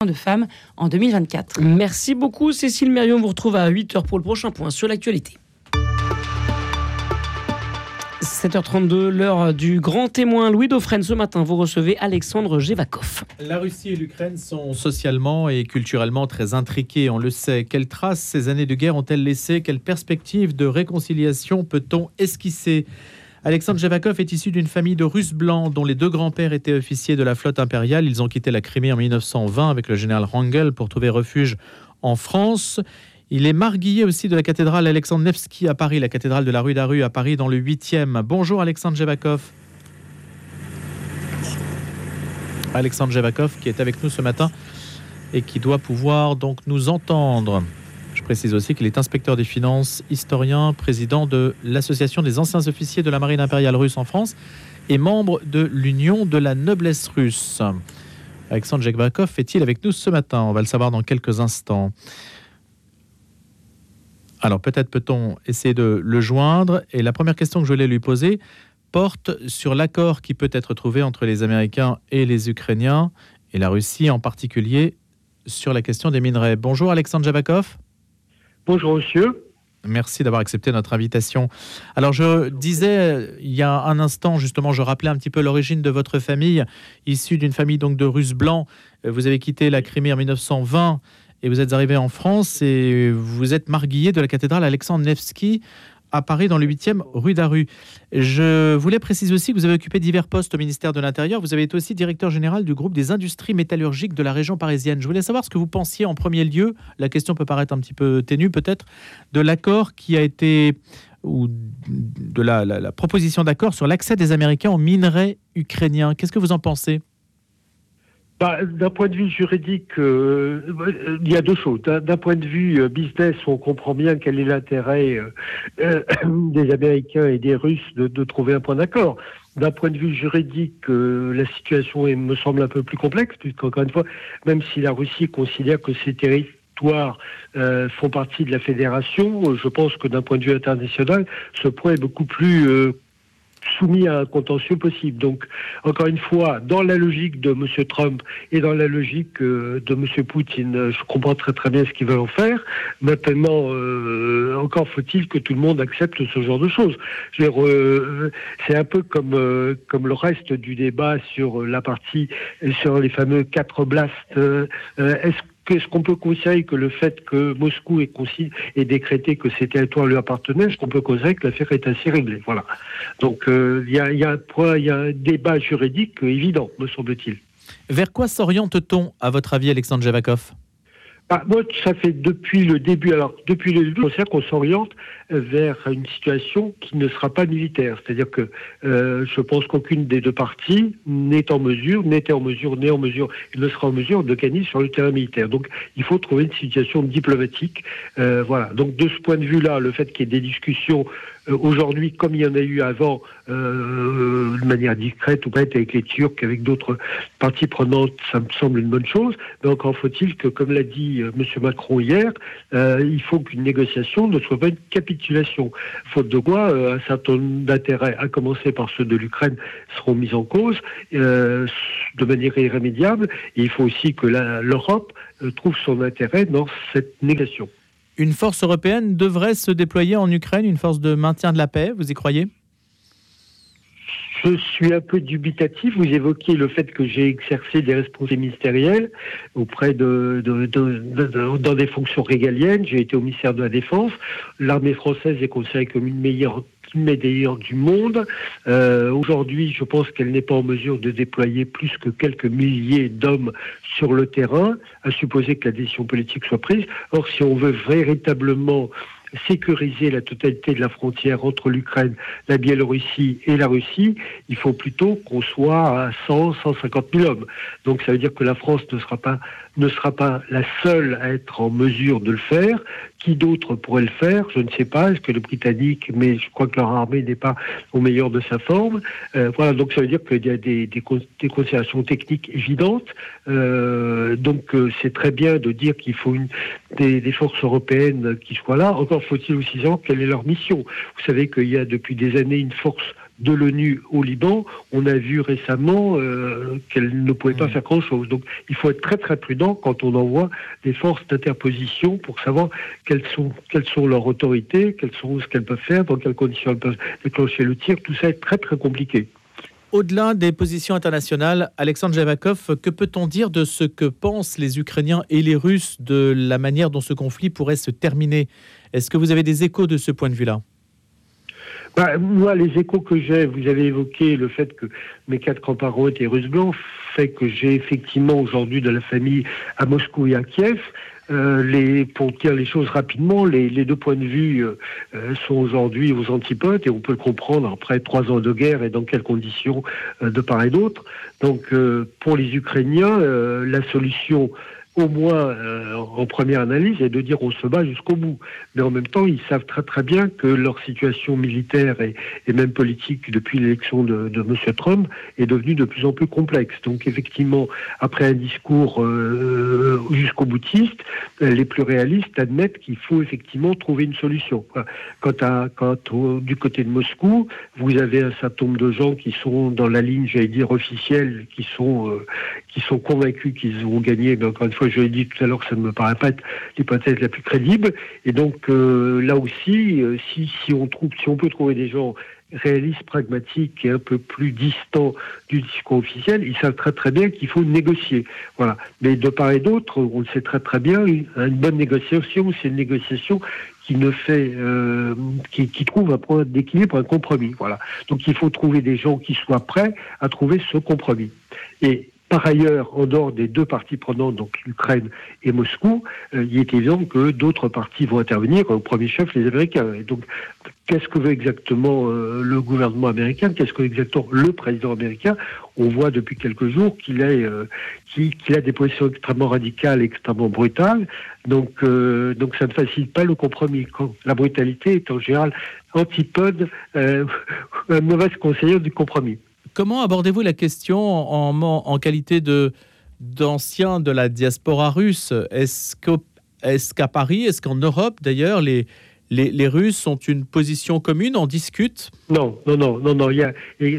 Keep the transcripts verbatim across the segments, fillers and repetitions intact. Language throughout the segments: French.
de femmes en deux mille vingt-quatre. Merci beaucoup Cécile Mérion, on vous retrouve à huit heures pour le prochain point sur l'actualité. sept heures trente-deux, l'heure du grand témoin. Louis Dauphren, ce matin, vous recevez Alexandre Jevakov. La Russie et l'Ukraine sont socialement et culturellement très intriquées, on le sait. Quelles traces ces années de guerre ont-elles laissées ? Quelles perspectives de réconciliation peut-on esquisser ? Alexandre Jevakov est issu d'une famille de Russes blancs dont les deux grands-pères étaient officiers de la flotte impériale. Ils ont quitté la Crimée en mille neuf cent vingt avec le général Wrangel pour trouver refuge en France. Il est marguillier aussi de la cathédrale Alexandre Nevski à Paris, la cathédrale de la rue Daru à Paris dans le huitième. Bonjour Alexandre Jevakov. Alexandre Jevakov qui est avec nous ce matin et qui doit pouvoir donc nous entendre. Je précise aussi qu'il est inspecteur des finances, historien, président de l'Association des anciens officiers de la marine impériale russe en France et membre de l'Union de la noblesse russe. Alexandre Jevakov est-il avec nous ce matin ? On va le savoir dans quelques instants. Alors peut-être peut-on essayer de le joindre. Et la première question que je voulais lui poser porte sur l'accord qui peut être trouvé entre les Américains et les Ukrainiens, et la Russie en particulier, sur la question des minerais. Bonjour Alexandre Jevakov. Bonjour monsieur. Merci d'avoir accepté notre invitation. Alors je disais il y a un instant, justement, je rappelais un petit peu l'origine de votre famille, issue d'une famille donc de Russes blancs. Vous avez quitté la Crimée en mille neuf cent vingt et vous êtes arrivé en France et vous êtes marguillier de la cathédrale Alexandre Nevski à Paris dans le huitième rue Daru. Je voulais préciser aussi que vous avez occupé divers postes au ministère de l'Intérieur. Vous avez été aussi directeur général du groupe des industries métallurgiques de la région parisienne. Je voulais savoir ce que vous pensiez en premier lieu, la question peut paraître un petit peu ténue peut-être, de l'accord qui a été, ou de la, la, la proposition d'accord sur l'accès des Américains aux minerais ukrainiens. Qu'est-ce que vous en pensez ? Bah, d'un point de vue juridique, euh, il y a deux choses. D'un, d'un point de vue euh, business, on comprend bien quel est l'intérêt euh, euh, des Américains et des Russes de, de trouver un point d'accord. D'un point de vue juridique, euh, la situation est, me semble un peu plus complexe, puisqu'encore une fois, même si la Russie considère que ces territoires euh, font partie de la fédération, je pense que d'un point de vue international, ce point est beaucoup plus euh, soumis à un contentieux possible. Donc, encore une fois, dans la logique de M. Trump et dans la logique euh, de M. Poutine, je comprends très très bien ce qu'ils veulent en faire. Maintenant, euh, encore faut-il que tout le monde accepte ce genre de choses. Je veux dire, euh, c'est un peu comme euh, comme le reste du débat sur la partie, sur les fameux quatre oblasts. Euh, est-ce Est-ce qu'on peut considérer que le fait que Moscou ait, consi- ait décrété que ces territoires lui appartenaient, est-ce qu'on peut considérer que l'affaire est assez réglée ? Voilà. Donc il euh, y, y a un point, il y a un débat juridique évident, me semble-t-il. Vers quoi s'oriente-t-on, à votre avis, Alexandre Jevakov ? Bah, moi, ça fait depuis le début, alors depuis le début, on sait qu'on s'oriente vers une situation qui ne sera pas militaire. C'est-à-dire que euh, je pense qu'aucune des deux parties n'est en mesure, n'était en mesure, n'est en mesure, et ne sera en mesure de gagner sur le terrain militaire. Donc, il faut trouver une situation diplomatique. Euh, voilà. Donc, de ce point de vue-là, le fait qu'il y ait des discussions euh, aujourd'hui, comme il y en a eu avant, euh, de manière discrète ou pas, avec les Turcs, avec d'autres parties prenantes, ça me semble une bonne chose. Mais encore faut-il que, comme l'a dit euh, M. Macron hier, euh, il faut qu'une négociation ne soit pas une capitulation. Faute de quoi, euh, un certain nombre d'intérêts, à commencer par ceux de l'Ukraine, seront mis en cause euh, de manière irrémédiable. Et il faut aussi que la, l'Europe euh, trouve son intérêt dans cette négociation. Une force européenne devrait se déployer en Ukraine, une force de maintien de la paix, vous y croyez ? Je suis un peu dubitatif. Vous évoquiez le fait que j'ai exercé des responsabilités ministérielles auprès de, de, de, de, de dans des fonctions régaliennes. J'ai été au ministère de la Défense. L'armée française est considérée comme une meilleure meilleure du monde. Euh, aujourd'hui, je pense qu'elle n'est pas en mesure de déployer plus que quelques milliers d'hommes sur le terrain, à supposer que la décision politique soit prise. Or, si on veut véritablement sécuriser la totalité de la frontière entre l'Ukraine, la Biélorussie et la Russie, il faut plutôt qu'on soit à cent, cent cinquante mille hommes. Donc ça veut dire que la France ne sera pas, ne sera pas la seule à être en mesure de le faire. Qui d'autre pourrait le faire ? Je ne sais pas. Est-ce que les Britanniques, mais je crois que leur armée n'est pas au meilleur de sa forme. Euh, voilà, donc ça veut dire qu'il y a des, des, des considérations techniques évidentes. Euh, donc euh, c'est très bien de dire qu'il faut une, des, des forces européennes qui soient là. Encore faut-il aussi savoir quelle est leur mission. Vous savez qu'il y a depuis des années une force de l'ONU au Liban, on a vu récemment euh, qu'elle ne pouvait pas faire grand-chose. Donc il faut être très très prudent quand on envoie des forces d'interposition pour savoir quelles sont, quelles sont leurs autorités, quelles sont ce qu'elles peuvent faire, dans quelles conditions elles peuvent déclencher le tir. Tout ça est très très compliqué. Au-delà des positions internationales, Alexandre Javakov, que peut-on dire de ce que pensent les Ukrainiens et les Russes de la manière dont ce conflit pourrait se terminer ? Est-ce que vous avez des échos de ce point de vue-là ? Bah, moi, les échos que j'ai, vous avez évoqué le fait que mes quatre grands-parents étaient russes blancs, fait que j'ai effectivement aujourd'hui de la famille à Moscou et à Kiev. Euh, les, pour dire les choses rapidement, les, les deux points de vue euh, sont aujourd'hui aux antipodes et on peut le comprendre après trois ans de guerre et dans quelles conditions euh, de part et d'autre. Donc euh, pour les Ukrainiens, euh, la solution au moins euh, en première analyse est de dire on se bat jusqu'au bout. Mais en même temps, ils savent très très bien que leur situation militaire et, et même politique depuis l'élection de, de M. Trump est devenue de plus en plus complexe. Donc effectivement, après un discours euh, jusqu'au boutiste, les plus réalistes admettent qu'il faut effectivement trouver une solution. Quant, à, quant au, du côté de Moscou, vous avez un certain nombre de gens qui sont dans la ligne, j'allais dire, officielle, qui sont, euh, qui sont convaincus qu'ils vont gagner, mais encore une fois, je l'ai dit tout à l'heure, ça ne me paraît pas être l'hypothèse la plus crédible. Et donc, euh, là aussi, euh, si, si, on trouve, si on peut trouver des gens réalistes, pragmatiques et un peu plus distants du discours officiel, ils savent très très bien qu'il faut négocier. Voilà. Mais de part et d'autre, on le sait très très bien, une, une bonne négociation, c'est une négociation qui ne fait, euh, qui, qui trouve un point d'équilibre, un compromis. Voilà. Donc, il faut trouver des gens qui soient prêts à trouver ce compromis. Et par ailleurs, en dehors des deux parties prenantes, donc l'Ukraine et Moscou, euh, il est évident que d'autres parties vont intervenir, au premier chef les Américains. Et donc, qu'est-ce que veut exactement euh, le gouvernement américain ? Qu'est-ce que veut exactement le président américain ? On voit depuis quelques jours qu'il, est, euh, qu'il, qu'il a des positions extrêmement radicales, extrêmement brutales. Donc, euh, donc ça ne facilite pas le compromis. Quand la brutalité est en général antipode, euh, un mauvais conseiller du compromis. Comment abordez-vous la question en, en, en qualité de, d'ancien de la diaspora russe ? Est-ce, que, est-ce qu'à Paris, est-ce qu'en Europe d'ailleurs, les, les, les Russes ont une position commune, en discutent ? Non, non, non, non, non. Il y a,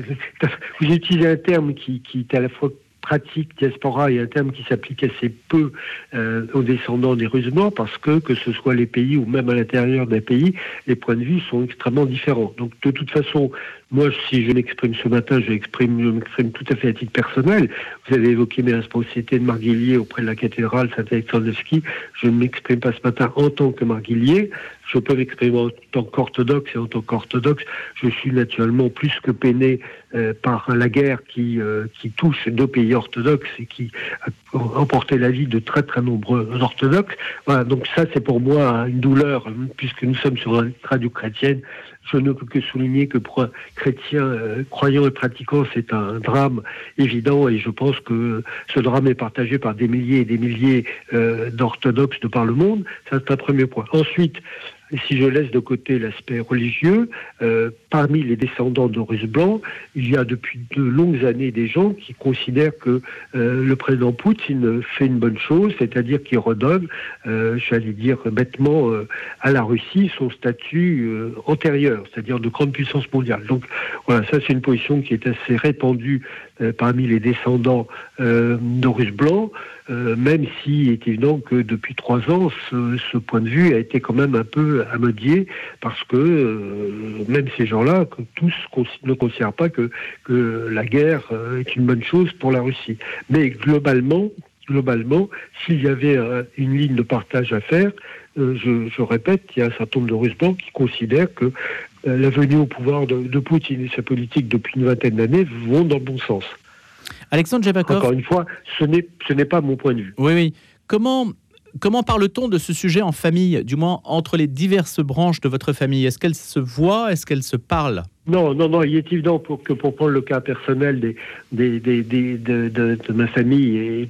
vous utilisez un terme qui, qui est à la fois pratique, diaspora, et un terme qui s'applique assez peu euh, aux descendants des Russes blancs, parce que, que ce soit les pays ou même à l'intérieur d'un pays, les points de vue sont extrêmement différents. Donc, de toute façon, moi, si je m'exprime ce matin, je m'exprime, je m'exprime tout à fait à titre personnel. Vous avez évoqué mes responsabilités de marguillier auprès de la cathédrale Saint-Alexandre-Nevski. Je ne m'exprime pas ce matin en tant que marguillier. Je peux m'exprimer en tant qu'orthodoxe, et en tant qu'orthodoxe, je suis naturellement plus que peiné euh, par la guerre qui, euh, qui touche deux pays orthodoxes et qui a emporté la vie de très très nombreux orthodoxes. Voilà, donc ça, c'est pour moi une douleur, puisque nous sommes sur une radio chrétienne. Je ne peux que souligner que pour un chrétien euh, croyant et pratiquant, c'est un drame évident, et je pense que ce drame est partagé par des milliers et des milliers euh, d'orthodoxes de par le monde. Ça, c'est un premier point. Ensuite, si je laisse de côté l'aspect religieux, euh, parmi les descendants de Russes blancs, il y a depuis de longues années des gens qui considèrent que euh, le président Poutine fait une bonne chose, c'est-à-dire qu'il redonne, euh, j'allais dire bêtement, euh, à la Russie son statut euh, antérieur, c'est-à-dire de grande puissance mondiale. Donc voilà, ça c'est une position qui est assez répandue euh, parmi les descendants euh, de Russes blancs, euh, même s'il est évident que depuis trois ans, ce, ce point de vue a été quand même un peu amodié, parce que euh, même ces gens-là, que tous ne considèrent pas que, que la guerre euh, est une bonne chose pour la Russie. Mais globalement, globalement, s'il y avait euh, une ligne de partage à faire, euh, je, je répète, il y a un certain nombre de Russes blancs qui considèrent que euh, la venue au pouvoir de, de Poutine et sa politique depuis une vingtaine d'années vont dans le bon sens. Alexandre Javakov. Encore une fois, ce n'est, ce n'est pas mon point de vue. Oui, oui. Comment... Comment parle-t-on de ce sujet en famille, du moins entre les diverses branches de votre famille ? Est-ce qu'elles se voient ? Est-ce qu'elles se parlent ? Non, non, non, il est évident pour que pour prendre le cas personnel des, des, des, des, de, de, de ma famille, et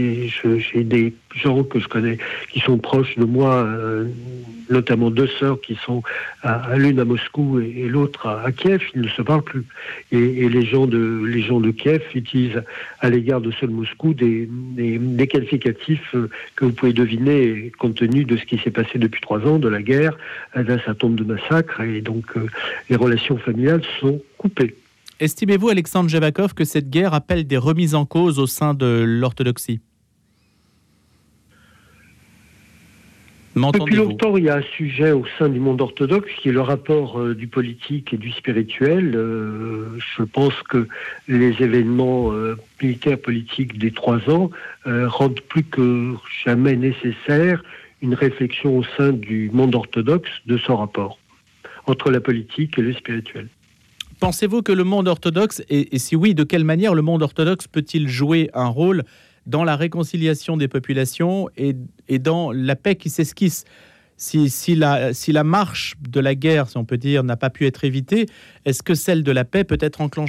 j'ai des gens que je connais qui sont proches de moi, euh, notamment deux sœurs qui sont à, à l'une à Moscou et, et l'autre à, à Kiev, ils ne se parlent plus. Et, et les gens de les gens de Kiev utilisent à l'égard de ceux de Moscou des, des, des qualificatifs que vous pouvez deviner compte tenu de ce qui s'est passé depuis trois ans, de la guerre, d'un certain nombre de massacres, et donc euh, les relations familiales sont coupées. Estimez-vous, Alexandre Jabakov, que cette guerre appelle des remises en cause au sein de l'orthodoxie ? Depuis longtemps, il y a un sujet au sein du monde orthodoxe qui est le rapport euh, du politique et du spirituel. Euh, je pense que les événements euh, militaires politiques des trois ans euh, rendent plus que jamais nécessaire une réflexion au sein du monde orthodoxe de son rapport entre la politique et le spirituel. Pensez-vous que le monde orthodoxe, et, et si oui, de quelle manière le monde orthodoxe peut-il jouer un rôle dans la réconciliation des populations et, et dans la paix qui s'esquisse ? Si, si, la, si la marche de la guerre, si on peut dire, n'a pas pu être évitée, est-ce que celle de la paix peut être enclenchée ?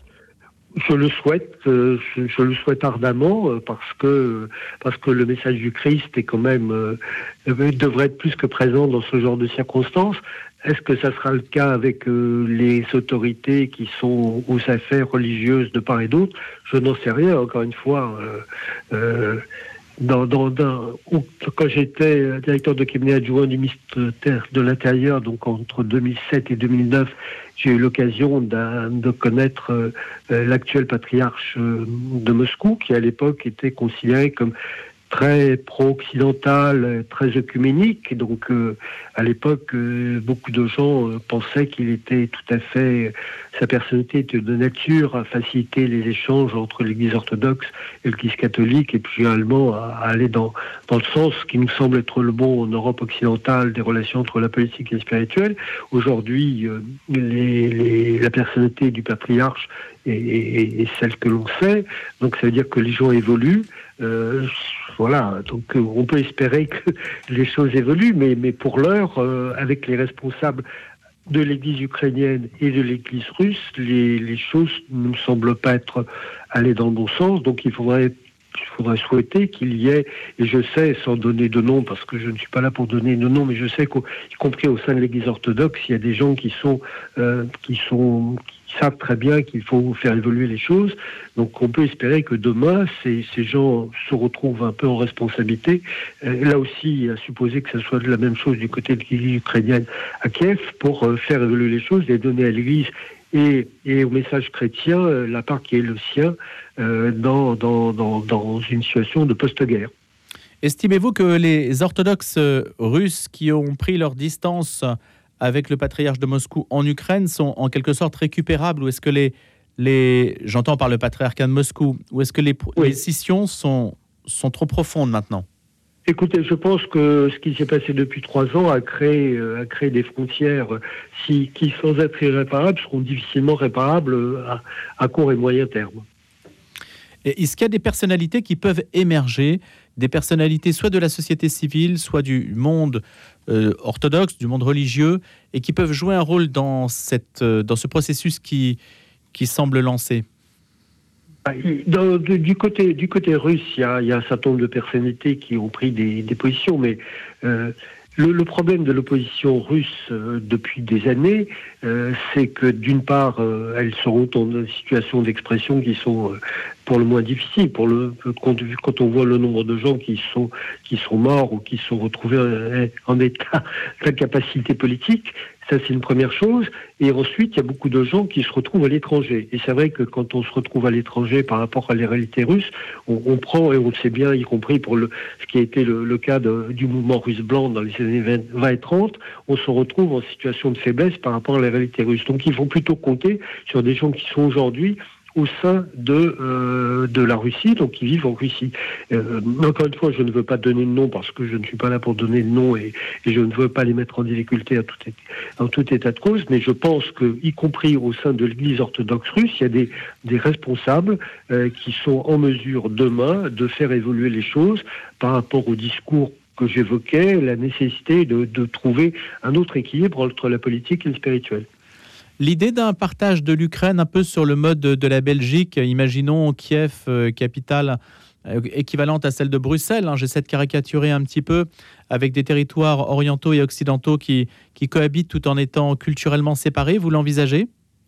Je le souhaite, euh, je, je le souhaite ardemment, euh, parce que parce que le message du Christ est quand même euh, devrait être plus que présent dans ce genre de circonstances. Est-ce que ça sera le cas avec euh, les autorités qui sont aux affaires religieuses de part et d'autre ? Je n'en sais rien. Encore une fois, euh, euh, dans, dans, dans, quand j'étais directeur de cabinet adjoint du ministère de l'Intérieur, donc entre deux mille sept et deux mille neuf, j'ai eu l'occasion de connaître euh, l'actuel patriarche euh, de Moscou, qui à l'époque était considéré comme très pro-occidental, très œcuménique. Donc, euh, à l'époque, euh, beaucoup de gens euh, pensaient qu'il était tout à fait... Sa personnalité était de nature à faciliter les échanges entre l'Église orthodoxe et l'Église catholique, et puis également à, à aller dans, dans le sens qui nous semble être le bon en Europe occidentale des relations entre la politique et le spirituel. Aujourd'hui, euh, les, les, la personnalité du patriarche est, est, est celle que l'on sait. Donc, ça veut dire que les gens évoluent. Euh, Voilà, donc euh, on peut espérer que les choses évoluent, mais, mais pour l'heure, euh, avec les responsables de l'Église ukrainienne et de l'Église russe, les, les choses ne me semblent pas être allées dans le bon sens, donc il faudrait, il faudrait souhaiter qu'il y ait, et je sais, sans donner de nom, parce que je ne suis pas là pour donner de nom, mais je sais qu'y compris au sein de l'Église orthodoxe, il y a des gens qui sont... Euh, qui sont qui savent très bien qu'il faut faire évoluer les choses. Donc on peut espérer que demain, ces, ces gens se retrouvent un peu en responsabilité. Euh, là aussi, à supposer que ce soit de la même chose du côté de l'Église ukrainienne à Kiev, pour euh, faire évoluer les choses et donner à l'Église et, et au message chrétien euh, la part qui est le sien euh, dans, dans, dans, dans une situation de post-guerre. Estimez-vous que les orthodoxes russes qui ont pris leur distance avec le patriarche de Moscou en Ukraine sont en quelque sorte récupérables, ou est-ce que les, les j'entends par le patriarcat de Moscou, ou est-ce que les, oui. les scissions sont, sont trop profondes maintenant ? Écoutez, je pense que ce qui s'est passé depuis trois ans a créé, a créé des frontières si, qui, sans être irréparables, seront difficilement réparables à, à court et moyen terme. Et est-ce qu'il y a des personnalités qui peuvent émerger, des personnalités soit de la société civile, soit du monde euh, orthodoxe, du monde religieux, et qui peuvent jouer un rôle dans, cette, euh, dans ce processus qui, qui semble lancé ? Dans, de, du, côté, du côté russe, il y, a, il y a un certain nombre de personnalités qui ont pris des, des positions, mais euh, le, le problème de l'opposition russe euh, depuis des années, euh, c'est que d'une part, euh, elles seront dans des situations d'expression qui sont... Euh, pour le moins difficile, pour le, quand, quand on voit le nombre de gens qui sont, qui sont morts ou qui sont retrouvés en, en état d'incapacité politique, ça c'est une première chose. Et ensuite, il y a beaucoup de gens qui se retrouvent à l'étranger. Et c'est vrai que quand on se retrouve à l'étranger par rapport à les réalités russes, on, on prend, et on le sait bien, y compris pour le, ce qui a été le, le cas de, du mouvement russe blanc dans les années vingt, vingt et trente, on se retrouve en situation de faiblesse par rapport à les réalités russes. Donc il faut plutôt compter sur des gens qui sont aujourd'hui au sein de, euh, de la Russie, donc qui vivent en Russie. Euh, encore une fois, je ne veux pas donner de nom parce que je ne suis pas là pour donner de nom et, et je ne veux pas les mettre en difficulté à tout, en tout état de cause, mais je pense que, y compris au sein de l'Église orthodoxe russe, il y a des, des responsables euh, qui sont en mesure demain de faire évoluer les choses par rapport au discours que j'évoquais, la nécessité de, de trouver un autre équilibre entre la politique et le spirituel. L'idée d'un partage de l'Ukraine un peu sur le mode de, de la Belgique, imaginons Kiev, euh, capitale euh, équivalente à celle de Bruxelles, hein, j'essaie de caricaturer un petit peu, avec des territoires orientaux et occidentaux qui, qui cohabitent tout en étant culturellement séparés, vous l'envisagez ?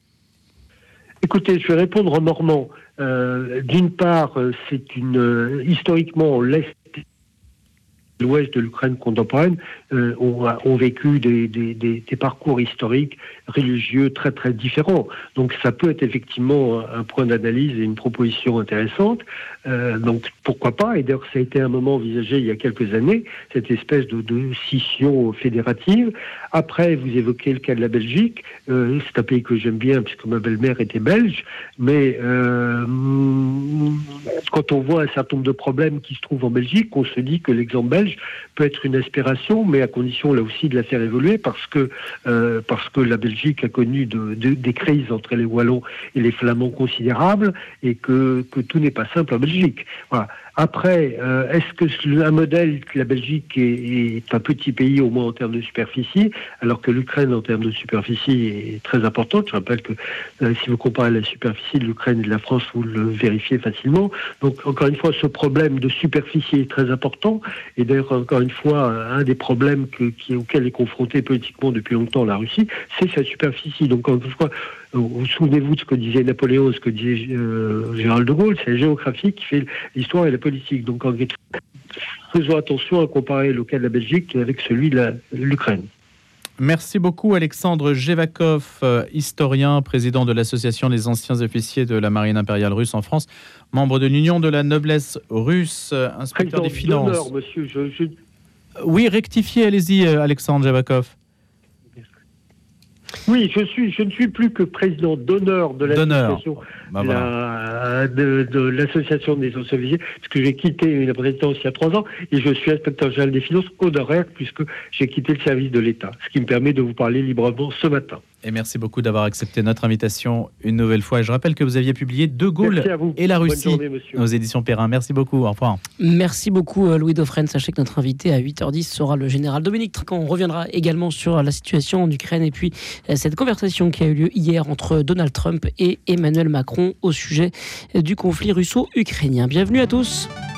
Écoutez, je vais répondre en normand. Euh, d'une part, c'est une, euh, historiquement, l'Est l'ouest de l'Ukraine contemporaine euh, ont, ont vécu des, des, des, des parcours historiques, religieux très très différents. Donc ça peut être effectivement un, un point d'analyse et une proposition intéressante. Euh, donc pourquoi pas, et d'ailleurs ça a été un moment envisagé il y a quelques années, cette espèce de, de scission fédérative. Après, vous évoquez le cas de la Belgique, euh, c'est un pays que j'aime bien puisque ma belle-mère était belge, mais euh, quand on voit un certain nombre de problèmes qui se trouvent en Belgique, on se dit que l'exemple belge peut être une inspiration, mais à condition là aussi de la faire évoluer, parce que, euh, parce que la Belgique a connu de, de, des crises entre les Wallons et les Flamands considérables, et que, que tout n'est pas simple en Belgique. Voilà. Après, euh, est-ce que un modèle, la Belgique est, est un petit pays au moins en termes de superficie, alors que l'Ukraine en termes de superficie est très importante. Je rappelle que euh, si vous comparez la superficie de l'Ukraine et de la France, vous le vérifiez facilement. Donc encore une fois, ce problème de superficie est très important, et d'ailleurs encore une fois, un des problèmes que, qui, auquel est confrontée politiquement depuis longtemps la Russie, c'est sa superficie. Donc encore une fois, vous souvenez-vous de ce que disait Napoléon, ce que disait euh, Général de Gaulle, c'est la géographie qui fait l'histoire et la politique. Donc, en faisons attention à comparer le cas de la Belgique avec celui de, la, de l'Ukraine. Merci beaucoup Alexandre Jevakov, euh, historien, président de l'Association des anciens officiers de la marine impériale russe en France, membre de l'Union de la noblesse russe, euh, inspecteur Président des finances. d'honneur, monsieur. Je, je... Oui, rectifiez, allez-y euh, Alexandre Jevakov. Oui, je, suis, je ne suis plus que président d'honneur de l'association, bah, voilà. la, de, de l'association des anciens officiers, puisque j'ai quitté la présidence il y a trois ans, et je suis inspecteur général des finances honoraire, puisque j'ai quitté le service de l'État, ce qui me permet de vous parler librement ce matin. Et merci beaucoup d'avoir accepté notre invitation une nouvelle fois. Et je rappelle que vous aviez publié De Gaulle et la Russie journée, aux éditions Perrin. Merci beaucoup. Au revoir. Merci beaucoup Louis Dauphren. Sachez que notre invité à huit heures dix sera le général Dominique Trinquant. On reviendra également sur la situation en Ukraine et puis cette conversation qui a eu lieu hier entre Donald Trump et Emmanuel Macron au sujet du conflit russo-ukrainien. Bienvenue à tous.